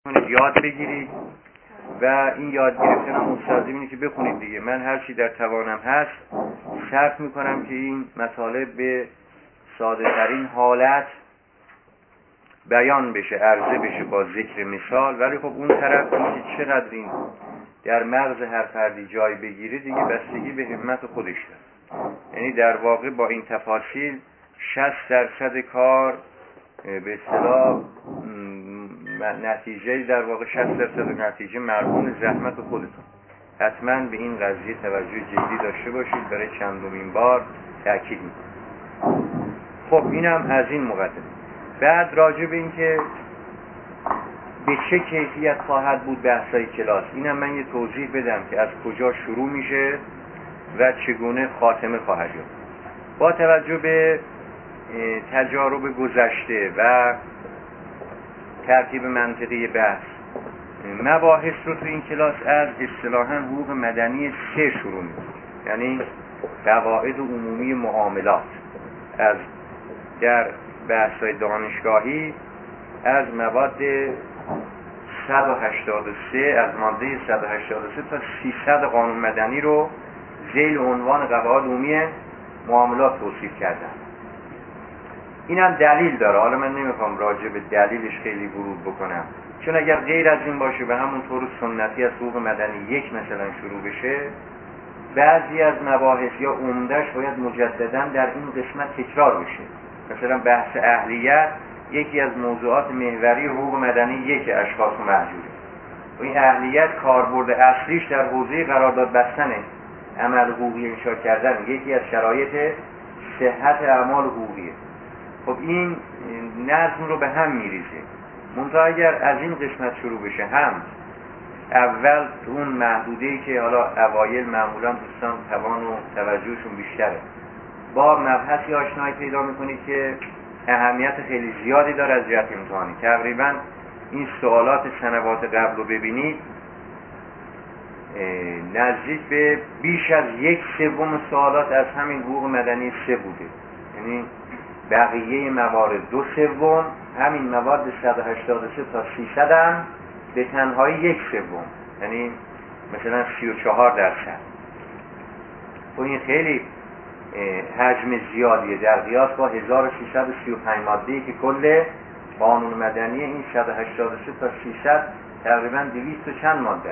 یاد بگیرید و این یاد گرفتن هم مستلزم اینه که بخونید دیگه. من هر چی در توانم هست صرف میکنم که این مطالب به ساده ترین حالت بیان بشه، عرضه بشه با ذکر مثال. ولی خب اون طرف اینکه چقدر این در مغز هر فردی جای بگیره دیگه بستگی به همت خودش داره. یعنی در واقع با این تفاصیل 60% کار به اصطلاح نتیجه در واقع 60% نتیجه مرهون زحمت خودتون. حتما به این قضیه توجه جدی داشته باشید. برای چندمین بار تأکید میکنم. خب اینم از این مقدمه. بعد راجع به این که به چه کیفیت خواهد بود بحثای کلاس، اینم من یه توضیح بدم که از کجا شروع میشه و چگونه خاتمه خواهد یافت. با توجه به تجارب گذشته و ترتیب منطقی بحث، مباحث رو تو این کلاس از اصطلاحاً حقوق مدنی 3 شروع میشه. یعنی قواعد عمومی معاملات از در بحث‌های دانشگاهی از مواد 183 از ماده 183 تا 300 قانون مدنی رو ذیل عنوان قواعد عمومی معاملات توصیف کردن. اینم دلیل داره. حالا من نمیخوام راجع به دلیلش خیلی ورود بکنم، چون اگر غیر از این باشه و همونطور سنتی از حقوق مدنی 1 مثلا شروع بشه، بعضی از مباحث یا عمده‌اش باید مجددا در این قسمت تکرار بشه. مثلا بحث اهلیت یکی از موضوعات محوری حقوق مدنی 1 اشخاص و محجوره. و این اهلیت کاربرد اصلیش در حوزه قرارداد بستنه، عمل حقوقی انشاء کردن، یکی از شرایط صحت اعمال حقوقیه. خب این نظم رو به هم میریزه. منتها اگر از این قسمت شروع بشه، هم اول اون محدوده‌ای که حالا اوایل معمولا دوستان توان و توجهشون بیشتره، با مبحثی آشنایی پیدا میکنید که اهمیت خیلی زیادی داره از جهت امتحانی. تقریبا این سوالات سنوات قبل رو ببینید، نزدیک به بیش از 1/3 سوالات از همین حقوق مدنی 3 بوده. یعنی بقیه موارد 2/3، همین مواد 183 تا 300 هم به تنهایی 1/3، یعنی مثلا 34%. و این خیلی حجم زیادیه در قیاس با 1335 ماده‌ای که کل قانون مدنی این 183 تا 300 تقریبا 200 و چند ماده،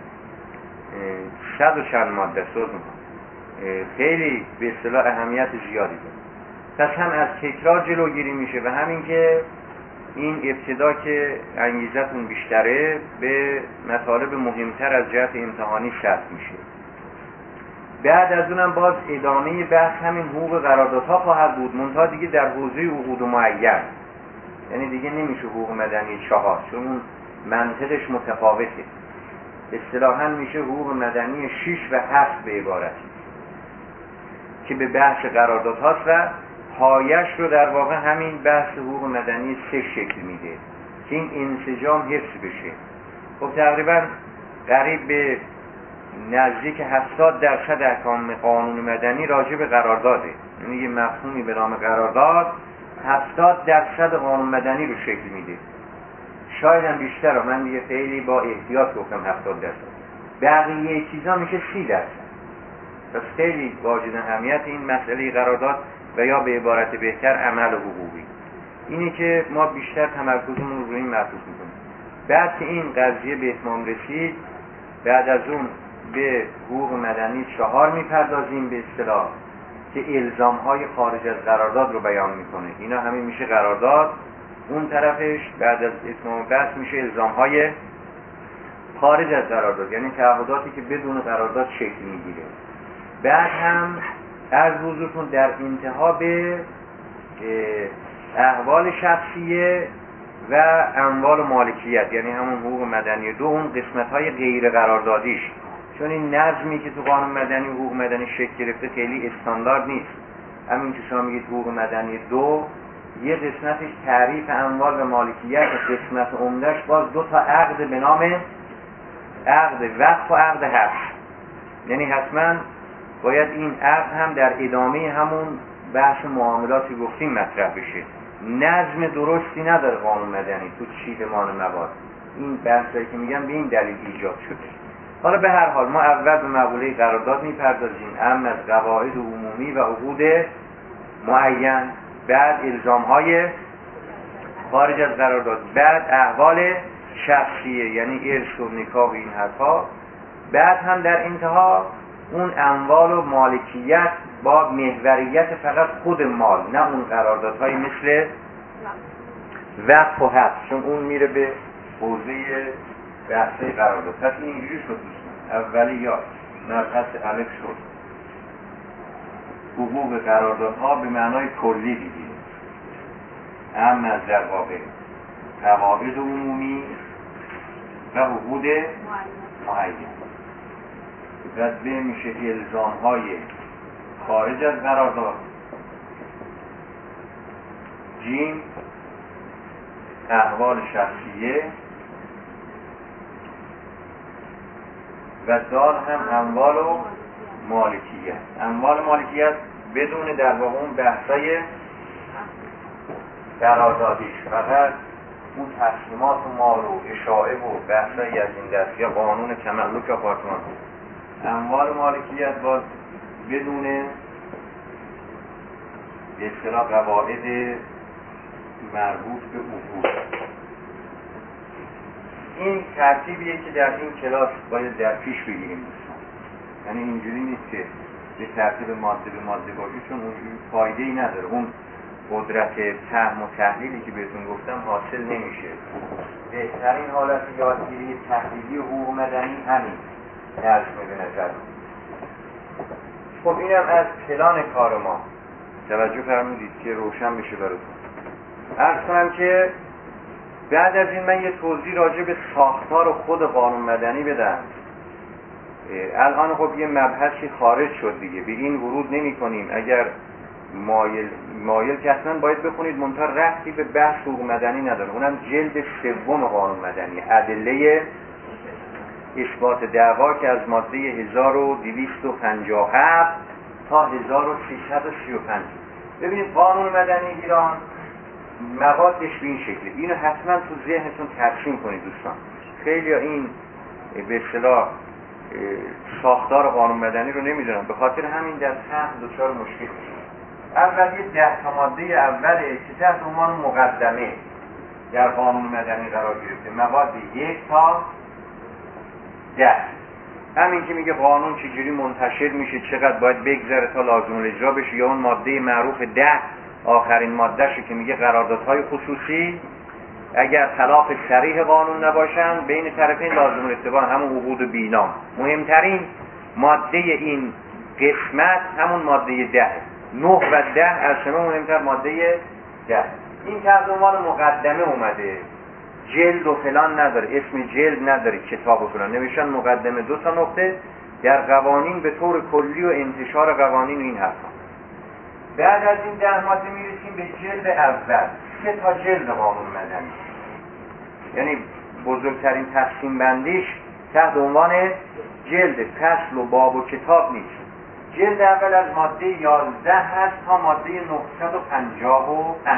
100 و چند ماده خیلی به اصطلاح اهمیت زیادی داره. پس هم از تکرار جلوگیری میشه و همین که این ابتدا که انگیزتون بیشتره به مطالب مهمتر از جهت امتحانی صرف میشه. بعد از اونم باز ادامه بحث همین حقوق قراردادها خواهد بود، منتها دیگه در حوزه عقود معین. یعنی دیگه نمیشه حقوق مدنی 4، چون اون منطقش متفاوته. اصطلاحاً میشه حقوق مدنی 6 و 7 به عبارتی که به بحث قراردادهاست و پایش رو در واقع همین بحث حقوق مدنی 3 شکل میده که این انسجام حفظ بشه. خب تقریبا قریب به نزدیک 70% احکام قانون مدنی راجع به قرارداده. یعنی یه مفهومی به نام قرارداد 70% قانون مدنی رو شکل میده، شاید هم بیشتر. من دیگه خیلی با احتیاط گفتم 70%. بقیه چیزا میشه 30%. پس خیلی واجد اهمیت این مسئله قرارداد و یا به عبارت بهتر عمل حقوقی اینه که ما بیشتر تمرکزمون رو روی این مرکز میکنیم. بعد که این قضیه به اتمام رسید، بعد از اون به حقوق مدنی 4 میپردازیم به اصطلاح که الزام‌های خارج از قرارداد رو بیان میکنه. اینا همین میشه قرارداد. اون طرفش بعد از اتمام بحث میشه الزام‌های خارج از قرارداد، یعنی تعهداتی که بدون قرارداد شکل میگیره. بعد هم از حضورتون در انتها به احوال شخصیه و اموال مالکیت، یعنی همون حقوق مدنی 2، اون قسمت‌های غیر قراردادیش. چون این نظمی که تو قانون مدنی و حقوق مدنی شکل گرفته خیلی استاندارد نیست. همین که شما میگید حقوق مدنی 2، یه قسمتش تعریف اموال و مالکیت، قسمت عمده‌اش باز 2 تا عقد به نام عقد وقف و عقد حبس. یعنی حتما باید این عقد هم در ادامه همون بحث معاملاتی گفتیم مطرح بشه. نظم درستی نداره قانون مدنی تو چیدمان مواد. این بحثایی که میگم به این دلیل ایجاد شده. حالا به هر حال ما اول به مقوله قرارداد میپردازیم، اهم از قواعد عمومی و عقود معین، بعد الزام‌های خارج از قرارداد، بعد احوال شخصیه یعنی ارث و نکاح و این حرفا، بعد هم در انتها اون اموال و مالکیت با محوریت فقط خود مال، نه اون قراردادهای مثل وقف و حبس، چون اون میره به حوزه بحثه قرارداد. پس این اینجوری شد دوستان، اولی یا مبحث الف شد حقوق قراردادها به معنای کلی دیدیم، اهم از در واقع قواعد عمومی و حقوق معین. رد میشه الزام‌های خارج از قرارداد، جیم احوال شخصیه، و دال هم اموال و مالکیت. اموال مالکیت بدون در واقع اون بحثای قراردادیش، فقط اون تقسیمات و مال و اشاعه و بحثایی از این دست یا قانون تملک آپارتمان. اموال مالکیت باز بدون به اصطلاح قواعد مربوط به عقود. این ترتیبیه که در این کلاس باید در پیش بگیریم دوستان. یعنی اینجوری نیست که به ترتیب ماده به ماده باشه، چون اونجوری فایده‌ای نداره. اون قدرت فهم و تحلیلی که بهتون گفتم حاصل نمیشه. بهترین حالت یادگیری تحلیلی حقوق مدنی همین درس می‌بینه. خب اینم از پلان کار ما. توجه فرمودید که روشن بشه براتون. عرض کنم که بعد از این من یه توضیح راجع به ساختار و خود قانون مدنی بدم. الان خب یه مبحثی خارج شد دیگه، به این ورود نمی کنیم. اگر مایل که اصلا باید بخونید، منتها ربطی به بحث حقوق مدنی نداره. اونم جلد 3 قانون مدنی، ادله اثبات دعوا که از ماده 1257 تا 1335. ببینید قانون مدنی ایران موادش به این شکله. اینو حتما تو ذهنتون ترسیم کنید دوستان. خیلی این به اصطلاح ساختار قانون مدنی رو نمیدونن، به خاطر همین در فهم دچار مشکل میشه. اول یه 10 تا ماده اوله که تحت عنوان مقدمه در قانون مدنی قرار گرفته، مواد 1 تا 10. همین که میگه قانون چجوری منتشر میشه، چقدر باید بگذره تا لازم الاجرا بشه، یا اون ماده معروف 10 آخرین ماده‌شه که میگه قراردادهای خصوصی اگر خلاف صریح قانون نباشن بین طرفین لازم الاعتبار، همون عقود بینام. مهمترین ماده این قسمت همون ماده 10، 9 و 10 از همه مهمتر ماده 10. این تحت عنوان مقدمه اومده، جلد و فلان نداره، اسم جلد نداره، کتاب و فلان، نوشتن مقدمه 2 تا نقطه در قوانین به طور کلی و انتشار قوانین و این حرفا. بعد از این 10 ماده میرسیم به جلد اول، 3 تا جلد قانون مدنی. یعنی بزرگترین تقسیم بندیش تحت عنوان جلد، فصل و باب و کتاب نیست. جلد اول از ماده 11 هست تا ماده 955.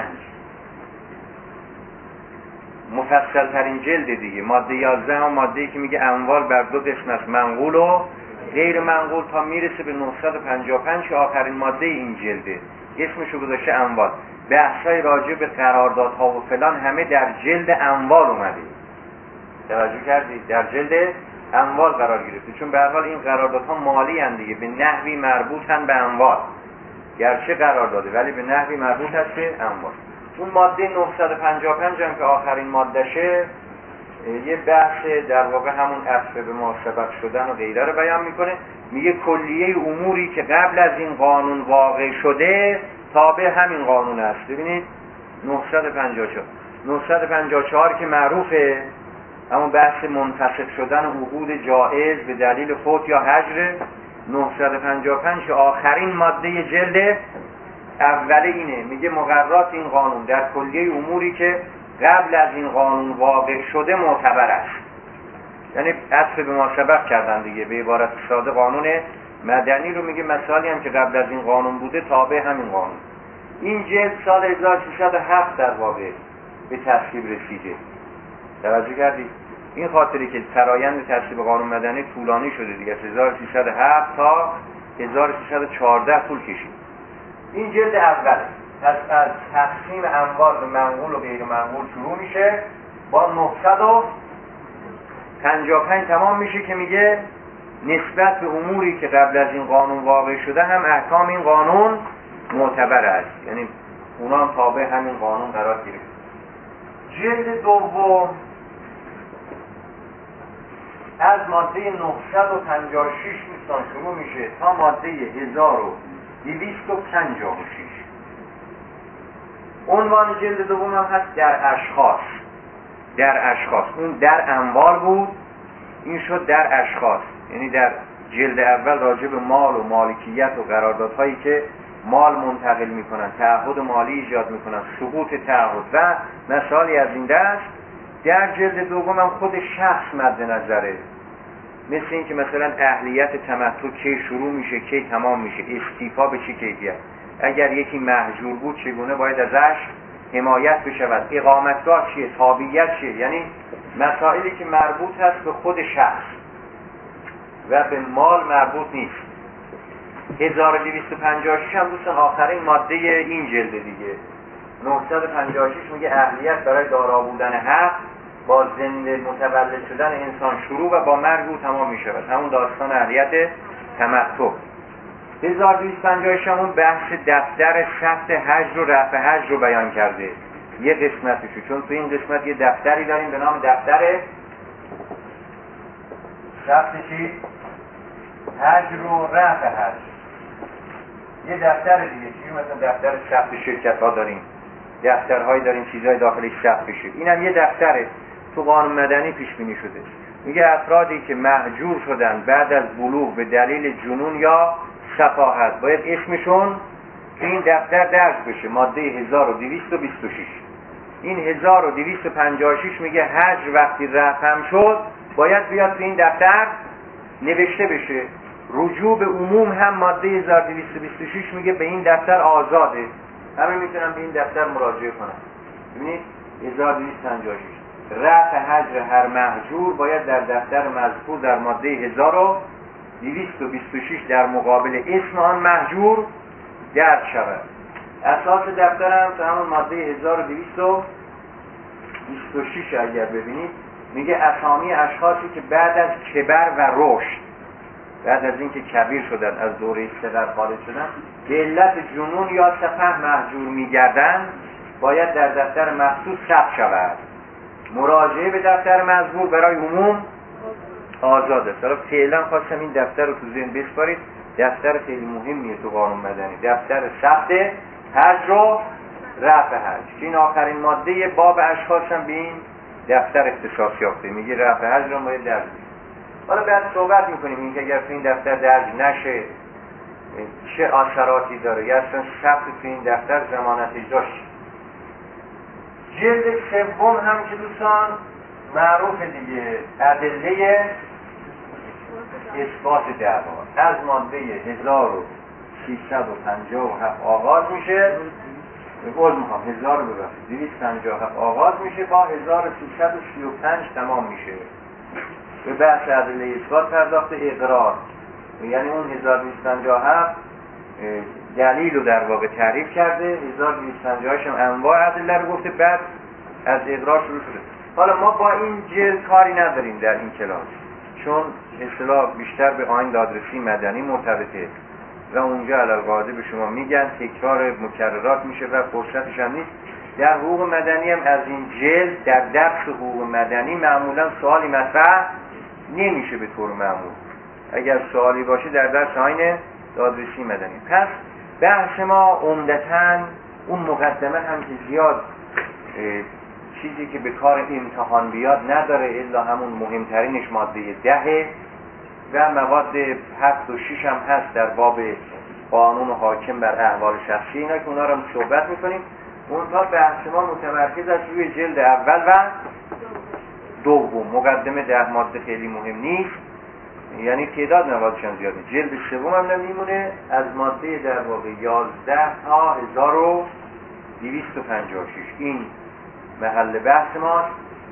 مفصل ترین جلد دیگه. ماده 11 هم ماده‌ای که میگه اموال بر 2 قسم است، منقول و غیر منقول، تا میرسه به 955 که آخرین ماده این جلده. اسمشو گذاشته اموال. بحثای راجع به قراردادها و فلان همه در جلد اموال اومده. توجه کردید؟ در جلد اموال قرار گرفته، چون به هر حال این قراردادها مالی ان دیگه، به نحوی مربوطن به اموال. گرچه قرارداده ولی به نحوی مربوط است به اموال. اون ماده 955 هم که آخرین مادهشه، یه بحث در واقع همون اصل به ما سبق شدن و غیره رو بیان میکنه. میگه کلیه اموری که قبل از این قانون واقع شده تابع همین قانون است. ببینید 954 که معروفه، همون بحث منفسخ شدن عقود جائز به دلیل فوت یا هجر. 955 آخرین ماده جلد اوله اینه، میگه مقررات این قانون در کلیه اموری که قبل از این قانون واقع شده معتبر است. یعنی اصل به ما سبق کردن دیگه. به عبارت ساده قانون مدنی رو میگه مسائلی هم که قبل از این قانون بوده تابع همین قانون. این جلد سال 1307 در واقع به تصویب رسیده. توجه کردید؟ این خاطره که فرایند تصویب قانون مدنی طولانی شده دیگه، از 1307 تا 1314 طول کشید. این جلد اوله. پس از تقسیم انوار به منقول و غیر منقول شروع میشه، با 955 تمام میشه که میگه نسبت به اموری که قبل از این قانون واقع شده هم احکام این قانون معتبر است، یعنی اونا هم تابع همین قانون قرار گرفت. جلد دوم از ماده 956 دوستان شروع میشه تا ماده 1256. عنوان جلد دوم هم هست در اشخاص. در اشخاص، اون در انوار بود، این شد در اشخاص. یعنی در جلد اول راجع به مال و مالکیت و قراردادهایی که مال منتقل میکنن، تعهد مالی ایجاد میکنن، سقوط تعهد و مسائلی از این دست. در جلد دوم هم خود شخص مد نظره، مثل این که مثلا اهلیت تمتع کی شروع میشه کی تمام میشه، استیفا به چه کیفیت، اگر یکی مهجور بود چگونه باید ازش حمایت بشود، اقامتگاه چیه، تابعیت چیه، یعنی مسائلی که مربوط هست به خود شخص و به مال مربوط نیست. 1256 هم دوستان آخرین ماده این جلد دیگه. 956 میگه اهلیت برای دارا بودن حق با زنده متولد شدن انسان شروع و با مرگ او تمام میشود، همون داستان اهلیت تمتع. 1256 همون بحث دفتر ثبت حج و رفع حج رو بیان کرده، یه قسمتشو، چون تو این قسمت یه دفتری داریم به نام دفتر ثبت چی؟ حج رو رفع حج. یه دفتر دیگه چی؟ مثلا دفتر ثبت شرکت ها داریم، دفترهایی داریم چیزهای داخلش ثبت بشه، اینم یه دفتره تو قانون مدنی پیش بینی شده. میگه افرادی که مهجور شدن بعد از بلوغ به دلیل جنون یا سفاهت باید اسمشون تو این دفتر درج بشه. ماده 1226. این 1256 میگه حج وقتی رفع شد باید بیاد تو این دفتر نوشته بشه. رجوع به عموم هم ماده 1226 میگه به این دفتر آزاده، همه میتونن به این دفتر مراجعه کنن. ببینید 1256 رفع حج هر مهجور باید در دفتر مذکور در ماده 1226 در مقابل اسم آن مهجور درج شود. اساس دفتر هم تو همون ماده 1226 اگر ببینید میگه اسامی اشخاصی که بعد از کبر و رشد، بعد از اینکه کبیر شدن، از دوره صغر خارج شدن، به علت جنون یا سفه مهجور میگردن باید در دفتر مخصوص ثبت شود. مراجعه به دفتر مذکور برای عموم آزاده. حالا فعلا خواستم این دفتر رو تو ذهن بسپارید، دفتر خیلی مهمیه تو قانون مدنی، دفتر ثبت حج رو رفع حج که این آخرین ماده باب اشخاص هم به این دفتر اختصاص یافته، میگه رفع حج رو باید درج بشه. حالا بعد صحبت میکنیم اینکه اگر تو این دفتر درج نشه چه اثراتی داره، یا اصلا ثبت تو این دفتر ضمانت اجراش. جلد سوم هم که دوستان معروف دیگه، ادله اثبات دعوا از ماده 1357 آغاز میشه، بقول میخوام 1257 آغاز میشه با 1335 تمام میشه. به بحث ادله اثبات پرداخت اقرار، یعنی اون 1257 دلیل رو در واقع تعریف کرده، 1258 هم انواع ادله رو گفته، بعد از اقرار شروع شده. حالا ما با این جلد کاری نداریم در این کلاس، چون اصطلاح بیشتر به آیین دادرسی مدنی مرتبطه و اونجا علالقاعده به شما میگن تکرار مکررات میشه و فرصتش هم نیست. در حقوق مدنی هم از این جلد در درس حقوق مدنی معمولا سوالی مطرح نمیشه به طور معمول، اگر سوالی باشه در درس آیین دادرسی مدنی. پس بحث ما عمدتاً اون مقدمه هم که زیاد چیزی که به کار امتحان بیاد نداره، الا همون مهمترینش ماده 10 و مواد 7 و 6 هم هست در باب قانون حاکم بر احوال شخصی، اینا که اونا رو صحبت میکنیم. اونتا بحث ما متمرکز است روی جلد اول و دوم. مقدمه 10 ماده خیلی مهم نیست، یعنی تعداد موادشان زیاده. جلد سوم هم نمیمونه، از ماده در واقع 11 تا 1256 این محل بحث ماست.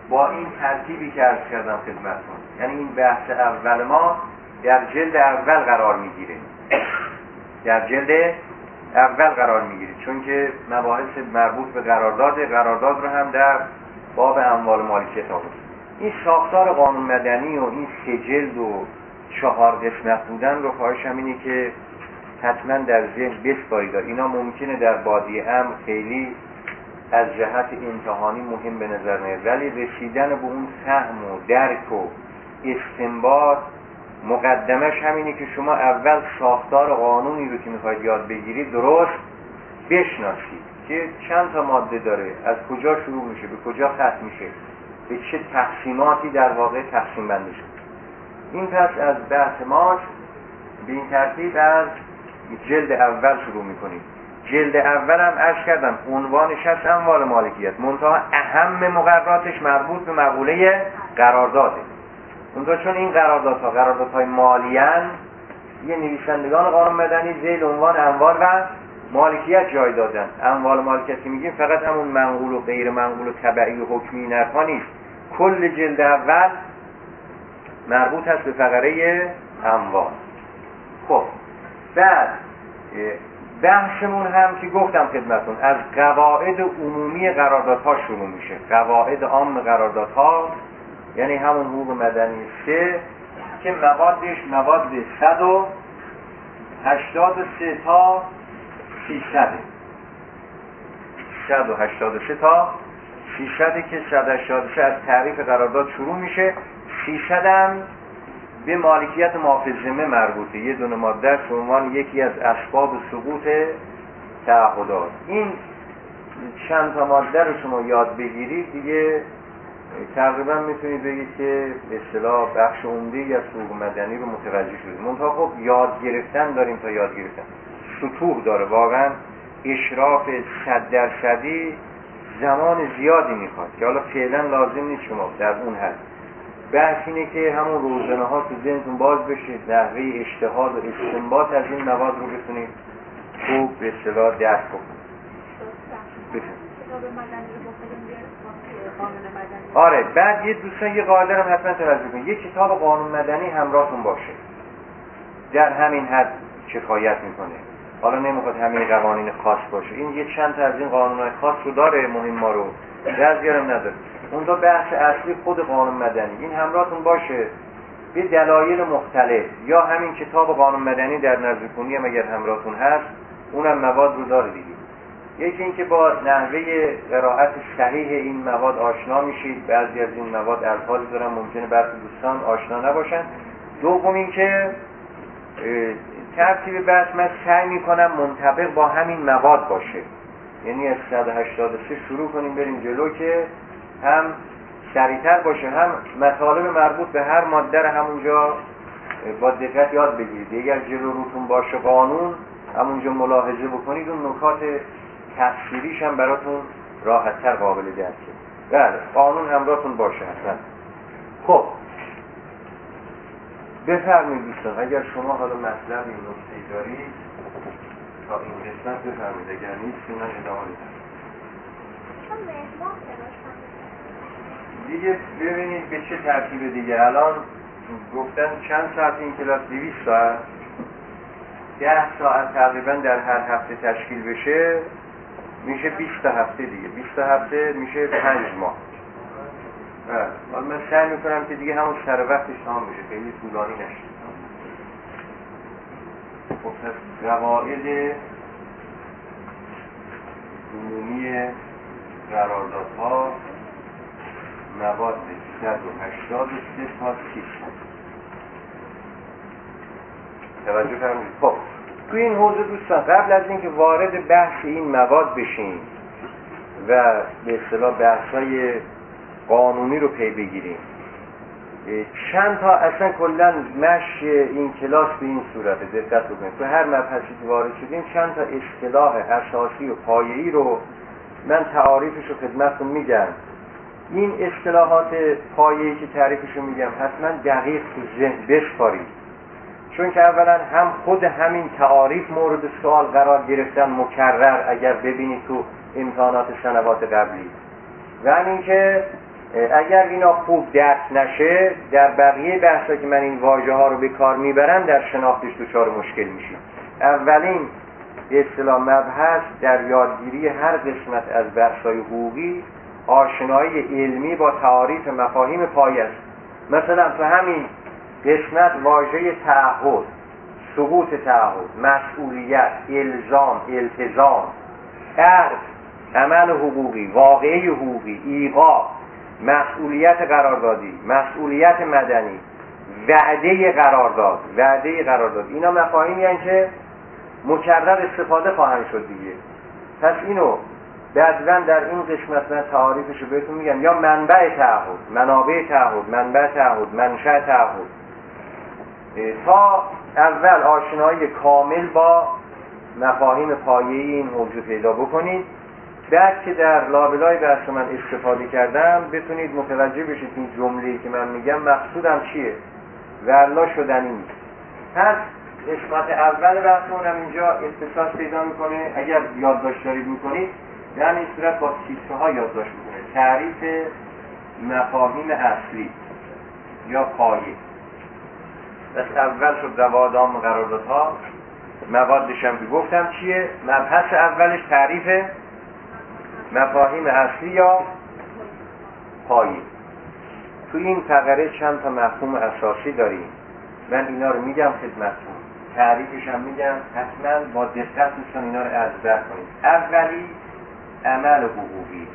با این ترتیبی که عرض کردم خدمتتون، یعنی این بحث اول ما در جلد اول قرار میگیره، در جلد اول قرار میگیره، چون که مباحث مربوط به قرارداد رو هم در باب اموال مالکیت آورد. این ساختار قانون مدنی و این 3 جلد و 4 قسمت بودن رو خواهشم اینه که حتما در ذهن بسپارید. اینا ممکنه در بادی امر خیلی از جهت امتحانی مهم به نظر نیاد، ولی رسیدن به اون فهم و درک و استنباط مقدمش همینه که شما اول ساختار قانونی رو که میخواید یاد بگیرید درست بشناسید که چند تا ماده داره، از کجا شروع میشه، به کجا ختم میشه، به چه تقسیماتی در واقع تقسیم بندی شده. این پس از بحث ماست. به این ترتیب از جلد اول شروع میکنیم. جلد اول هم عرض کردم عنوانش هست اموال مالکیت، منتها اهم مقرراتش مربوط به مقوله قرارداده. اونجا چون این قراردادهای مالیان، یه نویسندگان قانون مدنی ذیل عنوان اموال و مالکیت جای دادن. اموال مالکیت که میگیم فقط همون منقول و غیر منقول و تبعی و حکمی نرها نیست، کل جلد اول مربوط هست به فقره اموال. خب بعد بحثمون هم که گفتم خدمتون از قواعد عمومی قراردادها شروع میشه. قواعد عام قراردادها یعنی همون حقوق مدنی 3 که موادش مواد 183 تا 300، 183 تا 300 که 183 از تعریف قرارداد شروع میشه، 300 هم به مالکیت مافذمه مربوطه، یه دونه ماده است به عنوان یکی از اسباب سقوط تعهدات. این چند تا ماده رو شما یاد بگیرید دیگه تقریبا میتونید بگید که به اصطلاح بخش عمده‌ای از حقوق مدنی رو متوجه شدید. منتها خب یاد گرفتن داریم تا یاد گرفتن سطوح داره، واقعا اشراف 100% زمان زیادی میخواد که حالا فعلا لازم نیست شما در اون حد. بحث اینه که همون روزنه ها تو ذهنتون باز بشه، نحوه اجتهاد و استنباط از این مواد رو بتونید خوب به اصطلاح درک کنید. آره بعد یه دوستان یه قاعده رو حتما توجه کنید، یه کتاب قانون مدنی همراهتون باشه، در همین حد کفایت میکنه. حالا نمیخواد همین قوانین خاص باشه، این یه چند تا از این قانونهای خاص رو داره، مهم ما رو رزگرم نداره. اونجا بحث اصلی خود قانون مدنی این همراهتون باشه به دلایل مختلف، یا همین کتاب قانون مدنی در نزدیکونی هم اگر همراهتون هست اونم مواد رو داره دیگه. یکی این که با نحوه قرائت صحیح این مواد آشنا میشید، بعضی از این مواد الفاظی دارن ممکنه برخی دوستان آشنا نباشن. دوم این که ترتیب بحث من سعی میکنم منطبق با همین مواد باشه، یعنی از 183 شروع کنیم بریم جلو که هم سریعتر باشه، هم مطالب مربوط به هر ماده رو همونجا با دقت یاد بگیرید. اگر جلو روتون باشه قانون همونجا ملاحظه بکنید، اون نکات تفسیریش هم براتون راحت‌تر قابل درکه. بله قانون همراهتون باشه حتما. خب بفرمایید دوستان، اگر شما حالا مطلبی نکته‌ای دارید تا این قسمت بفرمایید، اگر نیست من ادامه میدم. دیگه ببینید به چه ترتیبه دیگه. الان گفتن چند ساعت این کلاس؟ 200 ساعت، 10 ساعت تقریبا در هر هفته تشکیل بشه میشه 20 هفته دیگه، 20 هفته میشه 5 ماه. حالا من سعی میکنم که دیگه همون سر وقتش تمام بشه، خیلی طولانی نشه. خب پس قواعد عمومی قراردادها مواد 183 تا 300 توجه فرمایید. خب تو این حوزه دوستان قبل از اینکه وارد بحث این مواد بشیم و به اصطلاح بحث‌های قانونی رو پی بگیریم، چند تا اصلا کلا مشی این کلاس به این صورته، دقت بکنید تو هر مبحثی که وارد شدیم چند تا اصطلاح اساسی و پایه‌ای رو من تعاریفش رو خدمتتون میگم. این اصطلاحات پایه‌ای که تعریفش رو میگم حتما دقیق تو ذهن بسپارید، چون که اولا هم خود همین تعاریف مورد سوال قرار گرفتن مکرر اگر ببینید تو امتحانات سنوات قبلی، و همین که اگر اینا خوب درک نشه در بقیه بحثا که من این واژه ها رو به کار میبرم در شناختش دچار مشکل میشیم. اولین به اصطلاح مبحث در یادگیری هر قسمت از بحث‌های حقوقی آشنایی علمی با تعاریف مفاهیم پایه است. مثلا تو همین قسمت واژه تعهد، ثبوت تعهد، مسئولیت، الزام، التزام، عرض، عمل حقوقی، واقعه حقوقی، ایقاع، مسئولیت قراردادی، مسئولیت مدنی، وعده قرارداد، اینا مفاهیمی هستند که مکرر استفاده خواهند شد دیگه. پس اینو بعداً در این قسمت من تعاریفشو بهتون میگم، یا منبع تعهد، منابع تعهد، منبع تعهد، منشأ تعهد، تا اول آشنایی کامل با مفاهیم پایه‌ای این موضوع پیدا بکنید. بعد که در لابلای بحث من استفاده کردم بتونید متوجه بشید این جمله‌ای که من میگم مقصودم چیه و الا شدنی نیست. پس قسمت اول بحثمون اینجا اختصاص پیدا میکنه. اگر یادداشت دارید میکنید در این صورت با تیترها یادداشت میکنه. تعریف مفاهیم اصلی یا پایه. پس اول شد روادام و قراردادها، موادش هم که گفتم چیه. مبحث اولش تعریف مفاهیم اصلی یا پایه. تو این فقره چند تا مفهوم اساسی داریم، من اینا رو میگم خدمتتون، تعریفش هم میگم، حتما با دقت میتونید اینا رو ازبر کنید. اولی عمل حقوقی.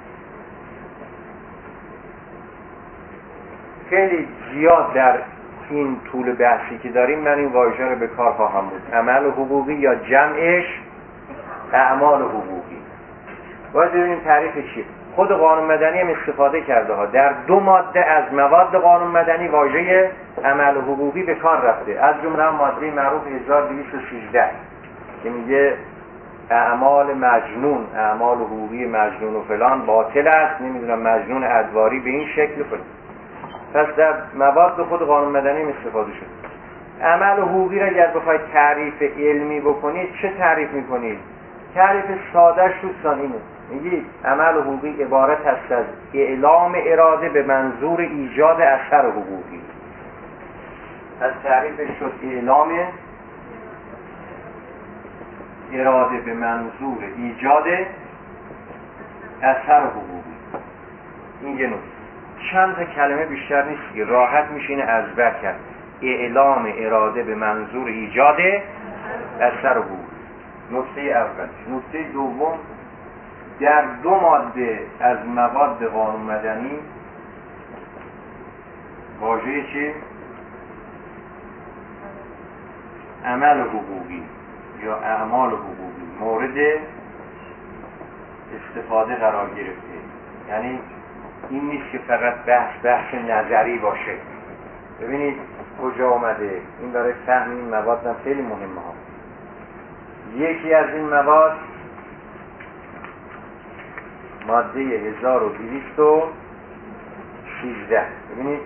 خیلی زیاد در این طول بحثی که داریم من این واژه رو به کار خواهم بود، عمل حقوقی یا جمعش اعمال حقوقی. باید ببینیم تعریف چیه. خود قانون مدنی هم استفاده کرده ها، در 2 ماده از مواد قانون مدنی واژه عمل حقوقی به کار رفته، از جمله ماده معروف 1213 که میگه اعمال مجنون، اعمال حقوقی مجنون و فلان باطل است، نمیدونم مجنون ادواری به این شکل فلان. پس در مواد خود قانون مدنی هم استفاده شده. عمل حقوقی را اگر بخواید تعریف علمی بکنید چه تعریف میکنید؟ تعریف سادهش دوستان اینه، میگید عمل حقوقی عبارت است از اعلام اراده به منظور ایجاد اثر حقوقی. از تعریفش شد اعلام اراده به منظور ایجاد اثر حقوقی. این یه نکته. چند تا کلمه بیشتر نیست که راحت میشه اینو ازبر کرد. اعلام اراده به منظور ایجاد اثر حقوقی. نکته اول. نکته دوم، در 2 ماده از مواد قانون مدنی واژه چی؟ عمل حقوقی یا اعمال حقوقی مورد استفاده قرار گرفته. یعنی این نیست که فقط بحث نظری باشه. ببینید کجا آمده. این برای فهم این مواد هم خیلی مهمه ها. یکی از این مواد ماده 1213. ببینید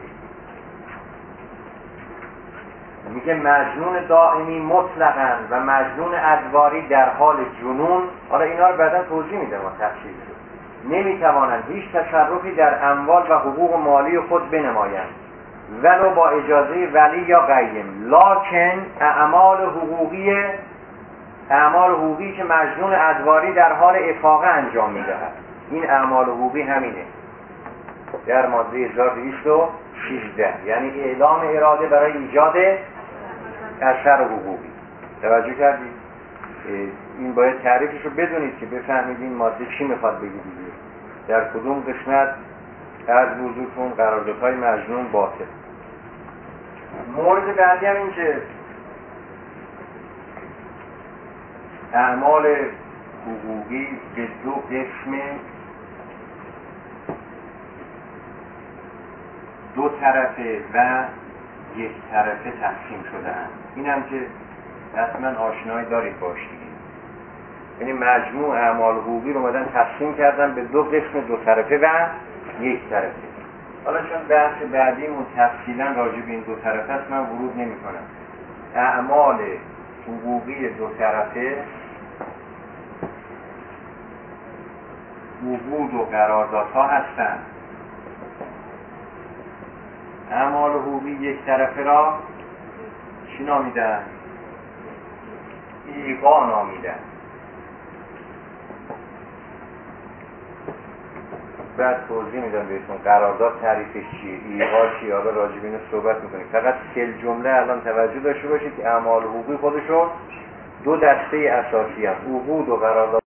میگه مجنون دائمی مطلقاً و مجنون ادواری در حال جنون، حالا اینا رو بعدا توضیح میدم و تفصیل نمیتوانند هیچ تصرفی در اموال و حقوق مالی خود بنمایند ولو با اجازه ولی یا قیم، لکن اعمال حقوقی که مجنون ادواری در حال افاقه انجام میدهد. این اعمال حقوقی همینه در ماده 1213، یعنی اعلام اراده برای ایجاد اثر حقوقی. توجه کردید؟ این باید تعریفش رو بدونید که بفهمید این ماده چی میخواد بگید دیگه. در کدوم قسمت از حضورتون قراردادهای مجنون باطل. مورد بعدی هم این که اعمال حقوقی به 2 قسم، 2 طرفه و 1 طرفه تقسیم شده‌اند. این هم که حتما آشنایی دارید باش دیگه. یعنی مجموع اعمال حقوقی رو اومدن تقسیم کردن به 2 قسم، 2 طرفه و 1 طرفه. حالا چون بحث بعدیمون تفصیلا راجع به این 2 طرفه است من ورود نمی کنم. اعمال حقوقی 2 طرفه عقود و قراردادها هستند اعمال حقوقی یک طرفه را چی نامیدن؟ ایقاع نامیدن. بعد توضیح میدم بهتون قرارداد تعریفش چیه، ایقاع چیه، حالا راجع به اینو صحبت میکنیم. فقط کل جمله الان توجه داشته باشید که اعمال حقوقی خودشون دو دسته اساسی هست، عقود و قرارداد